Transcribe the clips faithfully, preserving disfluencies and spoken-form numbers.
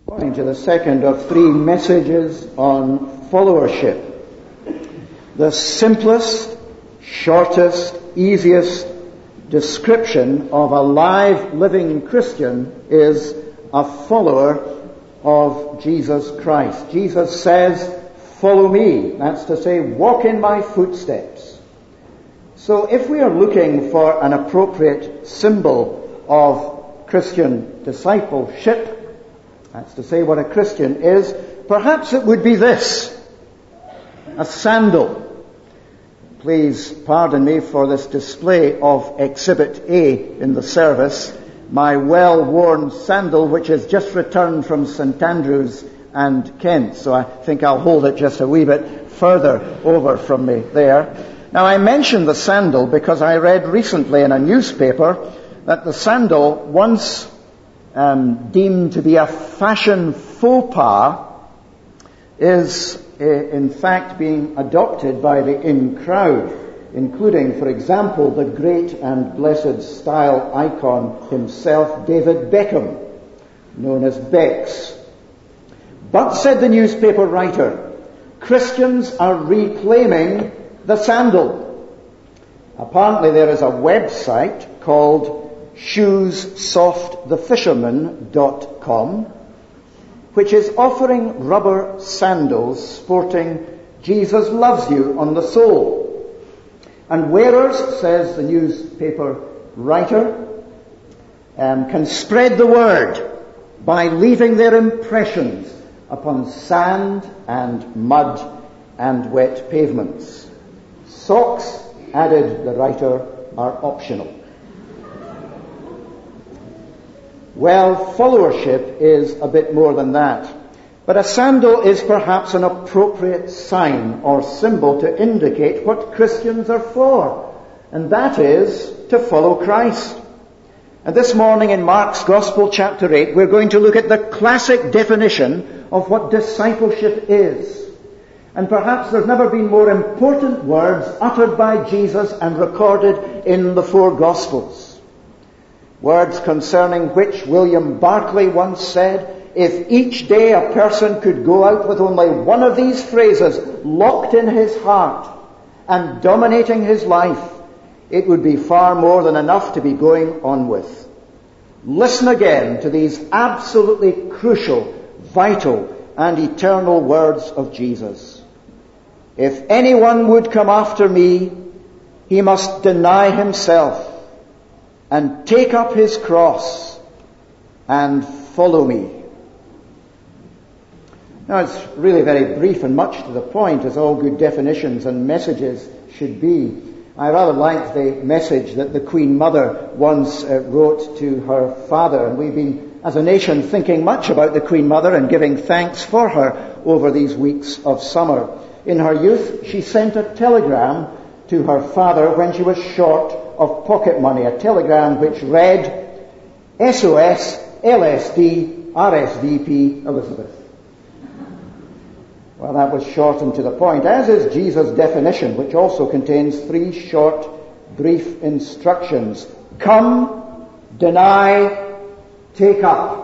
Going to the second of three messages on followership. The simplest, shortest, easiest description of a live, living Christian is a follower of Jesus Christ. Jesus says, "Follow me." That's to say, walk in my footsteps. So if we are looking for an appropriate symbol of Christian discipleship, that's to say what a Christian is, perhaps it would be this: a sandal. Please pardon me for this display of Exhibit A in the service, my well-worn sandal which is just returned from St Andrews and Kent. So I think I'll hold it just a wee bit further over from me there. Now I mention the sandal because I read recently in a newspaper that the sandal, once um, deemed to be a fashion faux pas, is uh, in fact being adopted by the in crowd, including, for example, the great and blessed style icon himself, David Beckham, known as Becks. But, said the newspaper writer, Christians are reclaiming the sandal. Apparently there is a website called shoes soft the fisherman dot com which is offering rubber sandals sporting "Jesus loves you" on the sole. And wearers, says the newspaper writer, um, can spread the word by leaving their impressions upon sand and mud and wet pavements. Socks, added the writer, are optional. Well, followership is a bit more than that. But a sandal is perhaps an appropriate sign or symbol to indicate what Christians are for, and that is to follow Christ. And this morning in Mark's Gospel, chapter eight, we're going to look at the classic definition of what discipleship is. And perhaps there's never been more important words uttered by Jesus and recorded in the four Gospels. Words concerning which William Barclay once said, if each day a person could go out with only one of these phrases locked in his heart and dominating his life, it would be far more than enough to be going on with. Listen again to these absolutely crucial, vital, and eternal words of Jesus. If anyone would come after me, he must deny himself and take up his cross and follow me. Now it's really very brief and much to the point, as all good definitions and messages should be. I rather liked the message that the Queen Mother once uh, wrote to her father, and we've been, as a nation, thinking much about the Queen Mother and giving thanks for her over these weeks of summer. In her youth, she sent a telegram to her father when she was short of pocket money, a telegram which read, S O S, L S D, R S V P, Elizabeth. Well, that was shortened to the point, as is Jesus' definition, which also contains three short, brief instructions. Come, deny, take up.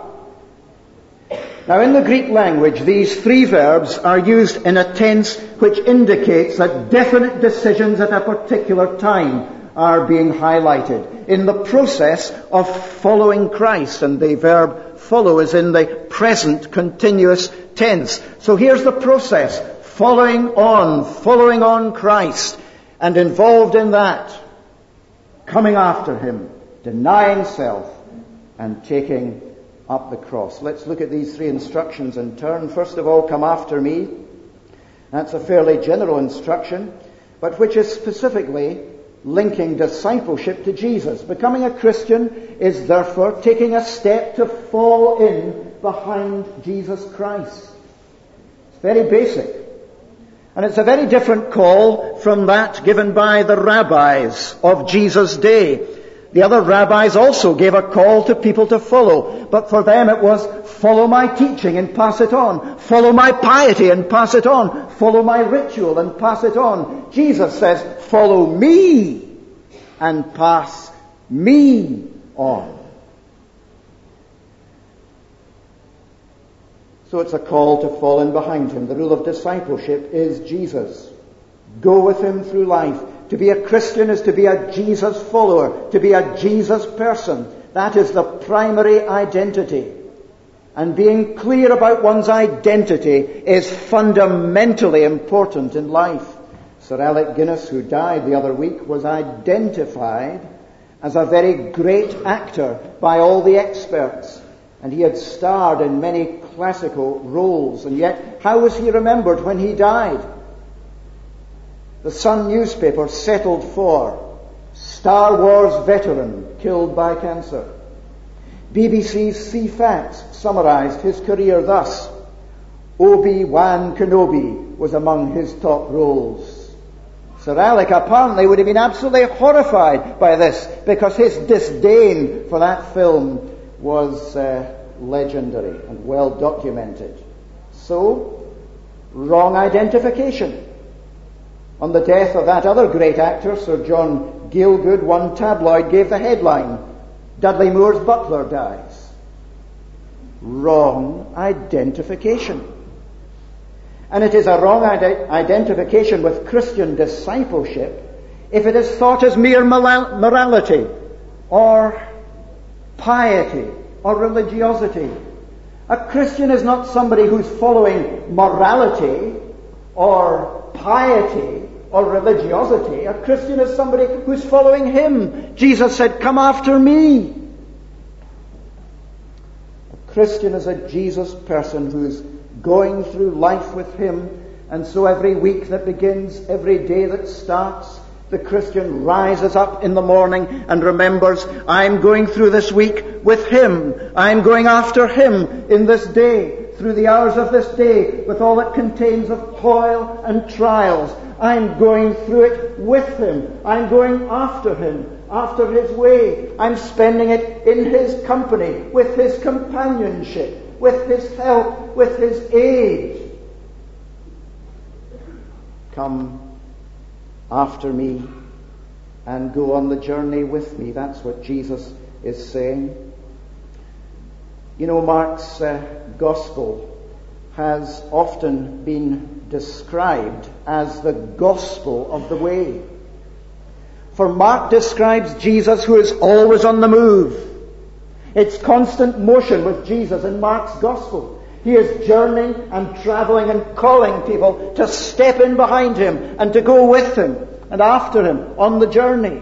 Now, in the Greek language, these three verbs are used in a tense which indicates that definite decisions at a particular time are being highlighted in the process of following Christ, and the verb follow is in the present continuous tense. So here's the process: following on, following on Christ, and involved in that, coming after him, denying self, and taking up the cross. Let's look at these three instructions in turn. First of all, come after me. That's a fairly general instruction, but which is specifically linking discipleship to Jesus. Becoming a Christian is therefore taking a step to fall in behind Jesus Christ. It's very basic. And it's a very different call from that given by the rabbis of Jesus' day. The other rabbis also gave a call to people to follow, but for them it was follow my teaching and pass it on, follow my piety and pass it on, follow my ritual and pass it on. Jesus says, follow me and pass me on. So it's a call to fall in behind him. The rule of discipleship is Jesus. Go with him through life. To be a Christian is to be a Jesus follower, to be a Jesus person. That is the primary identity. And being clear about one's identity is fundamentally important in life. Sir Alec Guinness, who died the other week, was identified as a very great actor by all the experts. And he had starred in many classical roles. And yet, how was he remembered when he died? The Sun newspaper settled for Star Wars veteran killed by cancer. B B C's C FACS summarized his career thus: Obi-Wan Kenobi was among his top roles. Sir Alec apparently would have been absolutely horrified by this, because his disdain for that film was uh, legendary and well documented. So, wrong identification. On the death of that other great actor, Sir John Gielgud, one tabloid gave the headline, Dudley Moore's butler dies. Wrong identification. And it is a wrong ide- identification with Christian discipleship if it is thought as mere moral- morality or piety or religiosity. A Christian is not somebody who's following morality or piety or religiosity. A Christian is somebody who's following him. Jesus said, "Come after me." A Christian is a Jesus person who's going through life with him, and so every week that begins, every day that starts, the Christian rises up in the morning and remembers, I'm going through this week with him. I'm going after him in this day, through the hours of this day, with all it contains of toil and trials. I'm going through it with him. I'm going after him, after his way. I'm spending it in his company, with his companionship, with his help, with his aid. Come after me and go on the journey with me. That's what Jesus is saying. You know, Mark's uh, gospel has often been described as the gospel of the way. For Mark describes Jesus who is always on the move. It's constant motion with Jesus in Mark's gospel. He is journeying and traveling and calling people to step in behind him and to go with him and after him on the journey.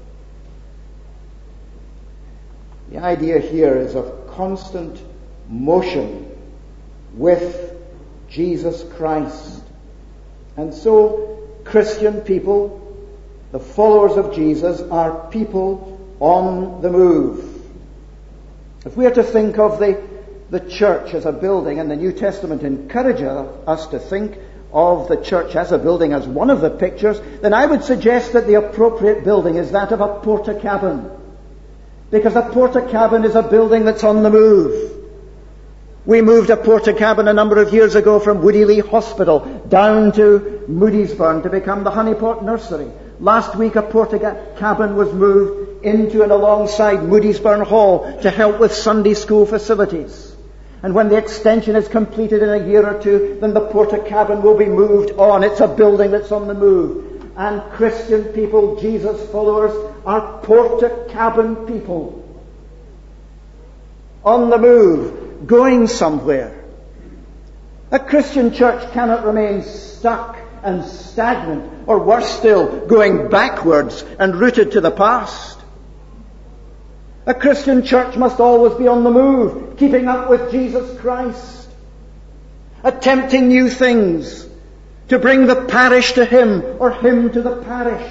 The idea here is of constant motion with Jesus Christ. And so, Christian people, the followers of Jesus, are people on the move. If we are to think of the, the church as a building, and the New Testament encourages us to think of the church as a building as one of the pictures, then I would suggest that the appropriate building is that of a porta-cabin. Because a porta-cabin is a building that's on the move. We moved a porta-cabin a number of years ago from Woody Lee Hospital down to Moodiesburn to become the Honeypot Nursery. Last week a porta-cabin was moved into and alongside Moodiesburn Hall to help with Sunday school facilities. And when the extension is completed in a year or two, then the porta-cabin will be moved on. It's a building that's on the move. And Christian people, Jesus followers, are porta-cabin people. On the move, going somewhere. A Christian church cannot remain stuck and stagnant, or worse still, going backwards and rooted to the past. A Christian church must always be on the move, keeping up with Jesus Christ, attempting new things to bring the parish to him or him to the parish.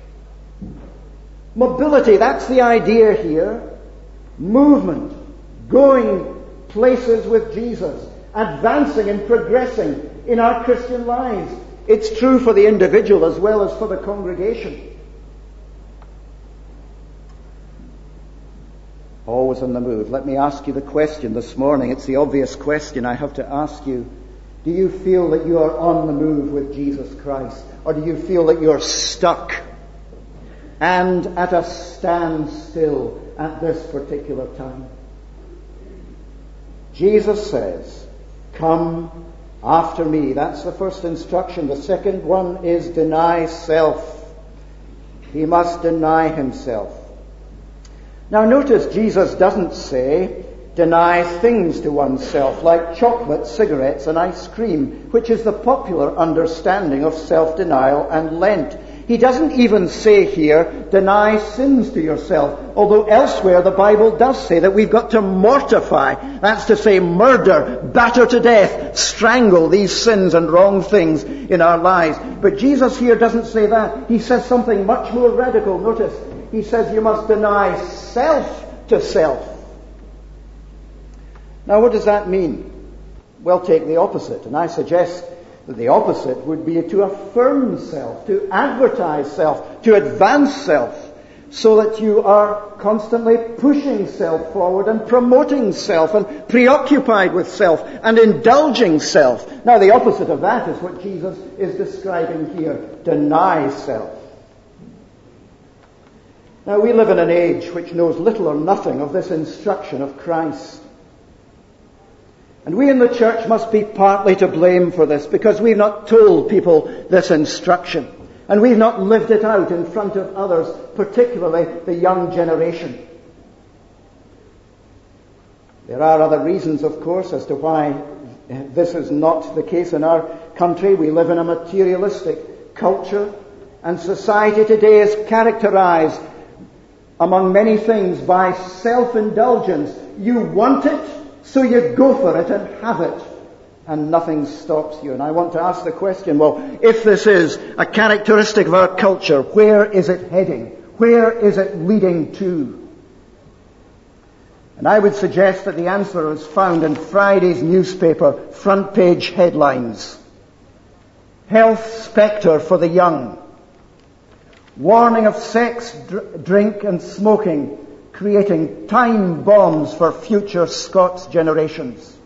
Mobility, that's the idea here. Movement, going places with Jesus, advancing and progressing in our Christian lives. It's true for the individual as well as for the congregation. Always on the move. Let me ask you the question this morning. It's the obvious question I have to ask you. Do you feel that you are on the move with Jesus Christ? Or do you feel that you're stuck and at a standstill at this particular time? Jesus says, Come after me. That's the first instruction. The second one is deny self. He must deny himself. Now notice Jesus doesn't say deny things to oneself like chocolate, cigarettes and ice cream, which is the popular understanding of self-denial and Lent. He doesn't even say here, deny sins to yourself, although elsewhere the Bible does say that we've got to mortify, that's to say murder, batter to death, strangle these sins and wrong things in our lives. But Jesus here doesn't say that. He says something much more radical. Notice, he says you must deny self to self. Now what does that mean? Well, take the opposite, and I suggest that the opposite would be to affirm self, to advertise self, to advance self, so that you are constantly pushing self forward and promoting self and preoccupied with self and indulging self. Now the opposite of that is what Jesus is describing here. Deny self. Now we live in an age which knows little or nothing of this instruction of Christ. And we in the church must be partly to blame for this, because we've not told people this instruction. And we've not lived it out in front of others, particularly the young generation. There are other reasons, of course, as to why this is not the case in our country. We live in a materialistic culture, and society today is characterized, among many things, by self-indulgence. You want it, so you go for it and have it, and nothing stops you. And I want to ask the question, well, if this is a characteristic of our culture, where is it heading? Where is it leading to? And I would suggest that the answer is found in Friday's newspaper front page headlines. Health spectre for the young. Warning of sex, dr- drink and smoking creating time bombs for future Scots generations.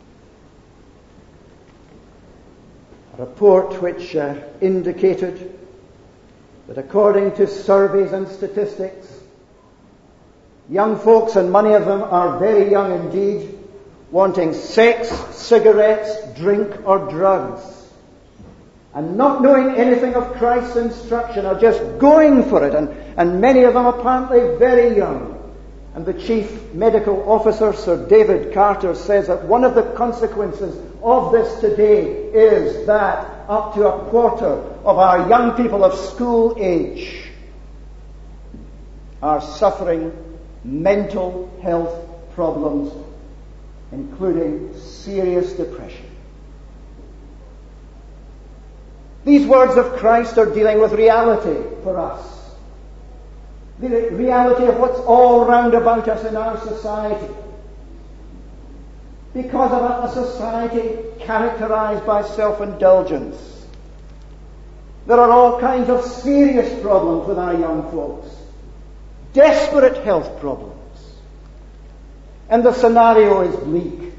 A report which uh, indicated that according to surveys and statistics, young folks, and many of them are very young indeed, wanting sex, cigarettes, drink or drugs, and not knowing anything of Christ's instruction, are just going for it, and, and many of them apparently very young. And the chief medical officer, Sir David Carter, says that one of the consequences of this today is that up to a quarter of our young people of school age are suffering mental health problems, including serious depression. These words of Christ are dealing with reality for us. The reality of what's all round about us in our society. Because of a society characterized by self-indulgence, there are all kinds of serious problems with our young folks. Desperate health problems. And the scenario is bleak.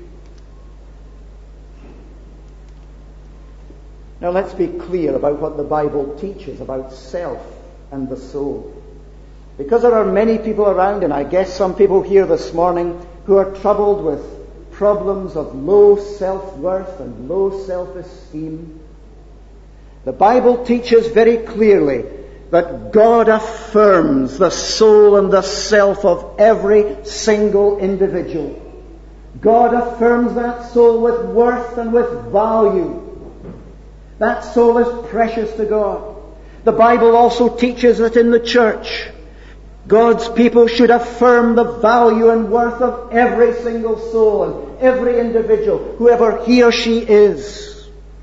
Now let's be clear about what the Bible teaches about self and the soul. Because there are many people around, and I guess some people here this morning, who are troubled with problems of low self-worth and low self-esteem. The Bible teaches very clearly that God affirms the soul and the self of every single individual. God affirms that soul with worth and with value. That soul is precious to God. The Bible also teaches that in the church, God's people should affirm the value and worth of every single soul and every individual, whoever he or she is.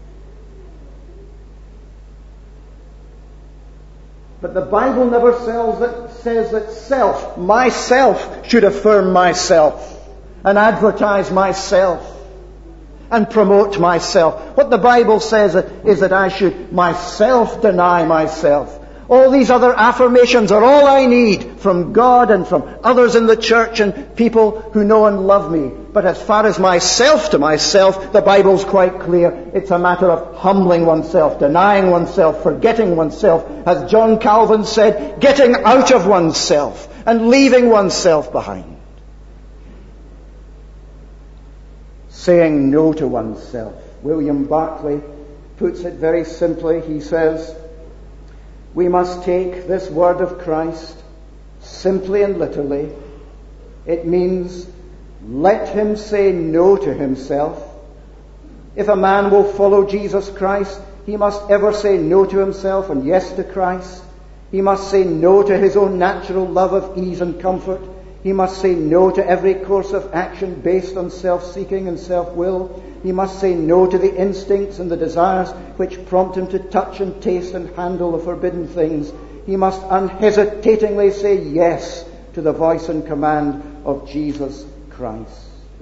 But the Bible never says that self, myself, should affirm myself and advertise myself and promote myself. What the Bible says is that I should myself deny myself. All these other affirmations are all I need from God and from others in the church and people who know and love me. But as far as myself to myself, the Bible's quite clear. It's a matter of humbling oneself, denying oneself, forgetting oneself. As John Calvin said, getting out of oneself and leaving oneself behind. saying no to oneself. William Barclay puts it very simply. He says, we must take this word of Christ simply and literally. It means let him say no to himself. If a man will follow Jesus Christ, he must ever say no to himself and yes to Christ. He must say no to his own natural love of ease and comfort. He must say no to every course of action based on self-seeking and self-will. He must say no to the instincts and the desires which prompt him to touch and taste and handle the forbidden things. He must unhesitatingly say yes to the voice and command of Jesus Christ.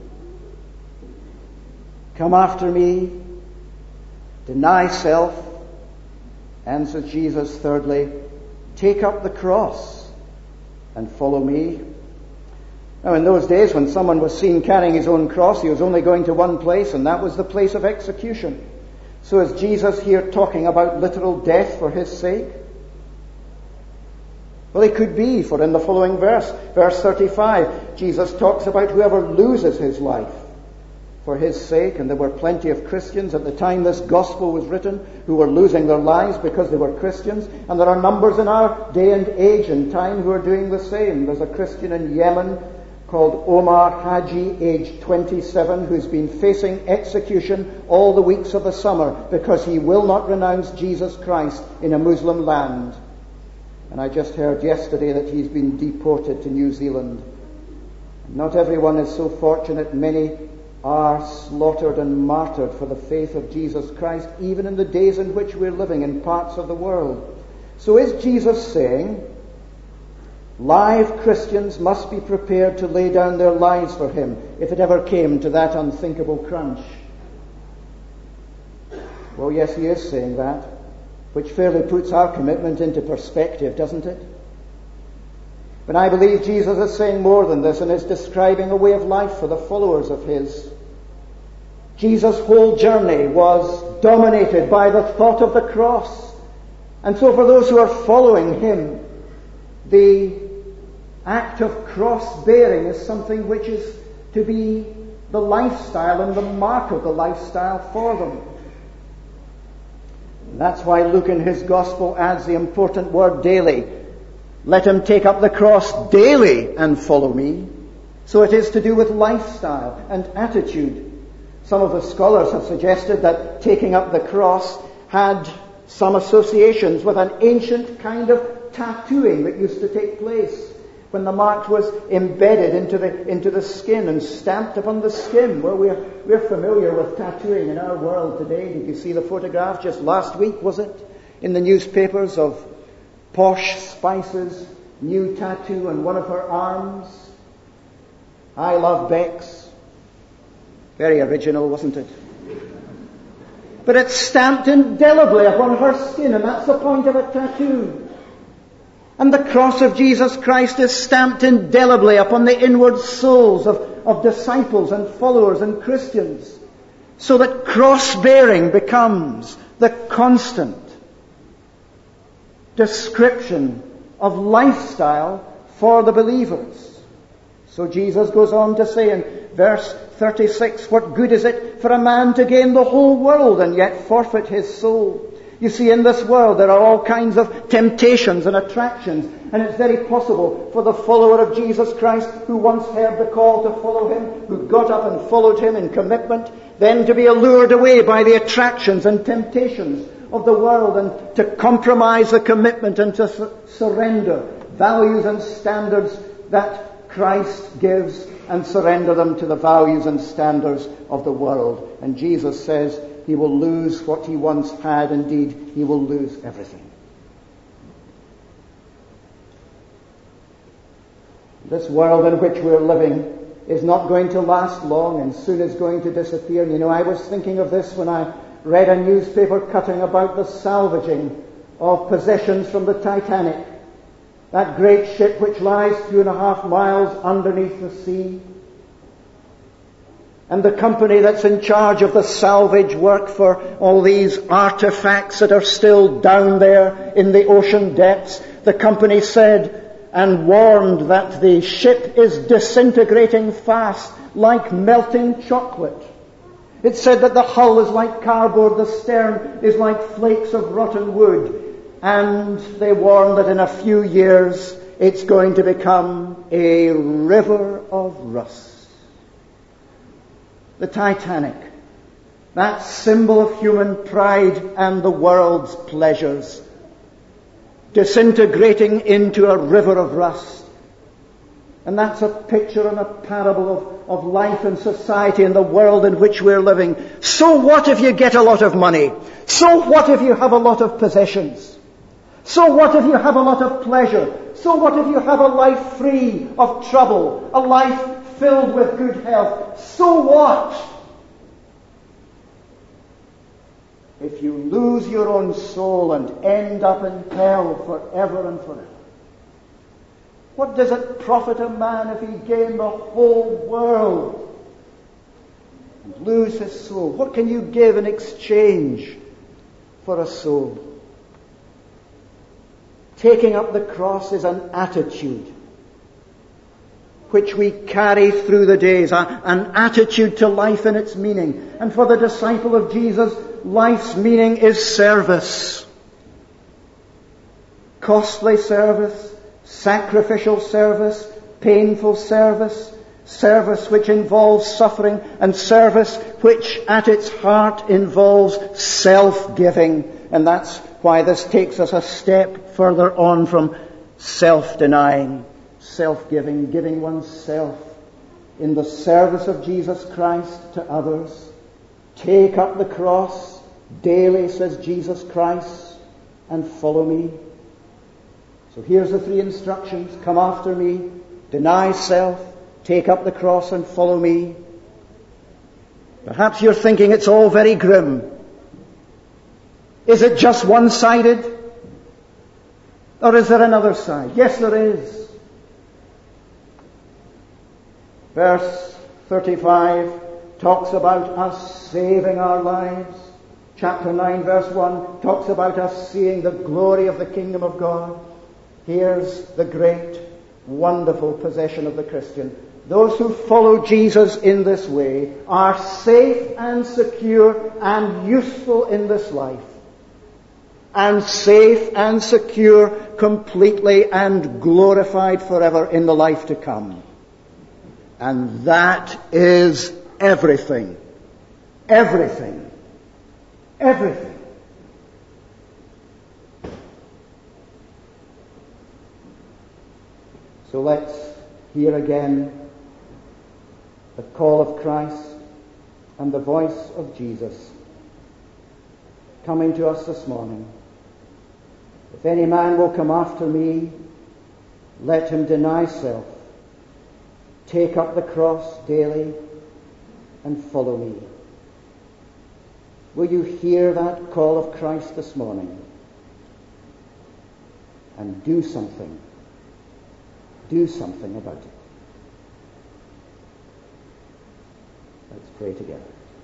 Come after me, deny self, and, says Jesus, thirdly, take up the cross and follow me. Now, in those days when someone was seen carrying his own cross, he was only going to one place, and that was the place of execution. So is Jesus here talking about literal death for his sake? Well, it could be, for in the following verse, verse thirty-five, Jesus talks about whoever loses his life for his sake, and there were plenty of Christians at the time this gospel was written who were losing their lives because they were Christians, and there are numbers in our day and age and time who are doing the same. There's a Christian in Yemen called Omar Haji, aged twenty-seven, who's been facing execution all the weeks of the summer because he will not renounce Jesus Christ in a Muslim land. And I just heard yesterday that he's been deported to New Zealand. Not everyone is so fortunate. Many are slaughtered and martyred for the faith of Jesus Christ, even in the days in which we're living in parts of the world. So is Jesus saying live Christians must be prepared to lay down their lives for him if it ever came to that unthinkable crunch? Well, yes, he is saying that, which fairly puts our commitment into perspective, doesn't it? But I believe Jesus is saying more than this and is describing a way of life for the followers of his. Jesus' whole journey was dominated by the thought of the cross. And so for those who are following him, the act of cross-bearing is something which is to be the lifestyle and the mark of the lifestyle for them. And that's why Luke in his gospel adds the important word daily. Let him take up the cross daily and follow me. So it is to do with lifestyle and attitude. Some of the scholars have suggested that taking up the cross had some associations with an ancient kind of tattooing that used to take place when the mark was embedded into the into the skin and stamped upon the skin. Well, we're, we're familiar with tattooing in our world today. Did you see the photograph just last week, was it, in the newspapers of Posh Spice's new tattoo on one of her arms? I love Bex. Very original, wasn't it? But it's stamped indelibly upon her skin, and that's the point of a tattoo. And the cross of Jesus Christ is stamped indelibly upon the inward souls of, of disciples and followers and Christians, so that cross-bearing becomes the constant description of lifestyle for the believers. So Jesus goes on to say in verse thirty-six, what good is it for a man to gain the whole world and yet forfeit his soul? You see, in this world there are all kinds of temptations and attractions, and it's very possible for the follower of Jesus Christ who once heard the call to follow him, who got up and followed him in commitment, then to be allured away by the attractions and temptations of the world and to compromise the commitment and to su- surrender values and standards that Christ gives and surrender them to the values and standards of the world. And Jesus says he will lose what he once had. Indeed, he will lose everything. This world in which we're living is not going to last long and soon is going to disappear. And you know, I was thinking of this when I read a newspaper cutting about the salvaging of possessions from the Titanic, that great ship which lies two and a half miles underneath the sea. And the company that's in charge of the salvage work for all these artifacts that are still down there in the ocean depths, the company said and warned that the ship is disintegrating fast like melting chocolate. It's said that the hull is like cardboard, the stern is like flakes of rotten wood, and they warn that in a few years it's going to become a river of rust. The Titanic, that symbol of human pride and the world's pleasures, disintegrating into a river of rust. And that's a picture and a parable of, of life and society and the world in which we're living. So what if you get a lot of money? So what if you have a lot of possessions? So what if you have a lot of pleasure? So what if you have a life free of trouble? A life filled with good health? So what if you lose your own soul and end up in hell forever and forever? What does it profit a man if he gain the whole world and lose his soul? What can you give in exchange for a soul? Taking up the cross is an attitude which we carry through the days, an attitude to life and its meaning. And for the disciple of Jesus, life's meaning is service. Costly service, sacrificial service, painful service, service which involves suffering, and service which at its heart involves self-giving. And that's why this takes us a step further on from self-denying, self-giving, giving oneself in the service of Jesus Christ to others. Take up the cross daily, says Jesus Christ, and follow me. So here's the three instructions. Come after me, deny self, take up the cross and follow me. Perhaps you're thinking it's all very grim. Is it just one-sided? Or is there another side? Yes, there is. Verse thirty-five talks about us saving our lives. Chapter nine, verse one talks about us seeing the glory of the kingdom of God. Here's the great, wonderful possession of the Christian. Those who follow Jesus in this way are safe and secure and useful in this life. And safe and secure completely and glorified forever in the life to come. And that is everything. Everything. Everything. So let's hear again the call of Christ and the voice of Jesus coming to us this morning. If any man will come after me, let him deny self, take up the cross daily, and follow me. Will you hear that call of Christ this morning? And do something. Do something about it. Let's pray together.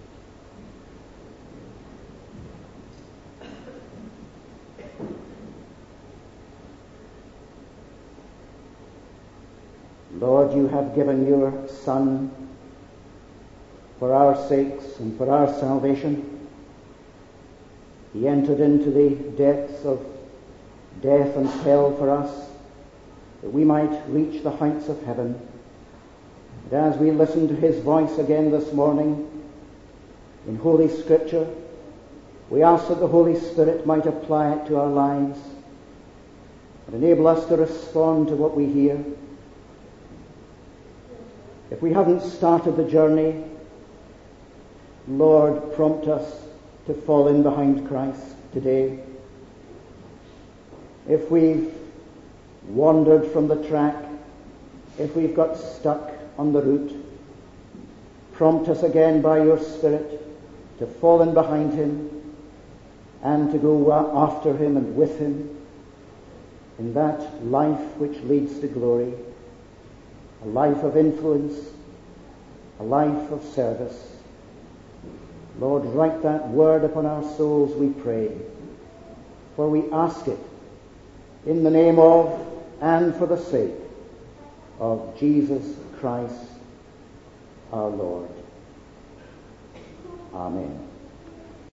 Lord, you have given your Son for our sakes and for our salvation. He entered into the depths of death and hell for us, that we might reach the heights of heaven. And as we listen to his voice again this morning in Holy Scripture, we ask that the Holy Spirit might apply it to our lives and enable us to respond to what we hear. If we haven't started the journey, Lord, prompt us to fall in behind Christ today. If we've wandered from the track, if we've got stuck on the route, prompt us again by your Spirit to fall in behind him and to go after him and with him in that life which leads to glory, a life of influence, a life of service. Lord, write that word upon our souls, we pray, for we ask it in the name of and for the sake of Jesus Christ our Lord. Amen.